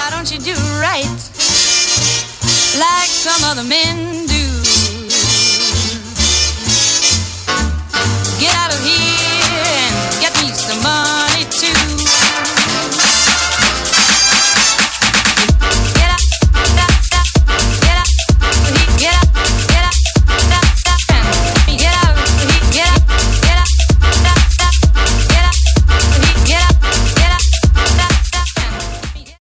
why don't you do right like some other men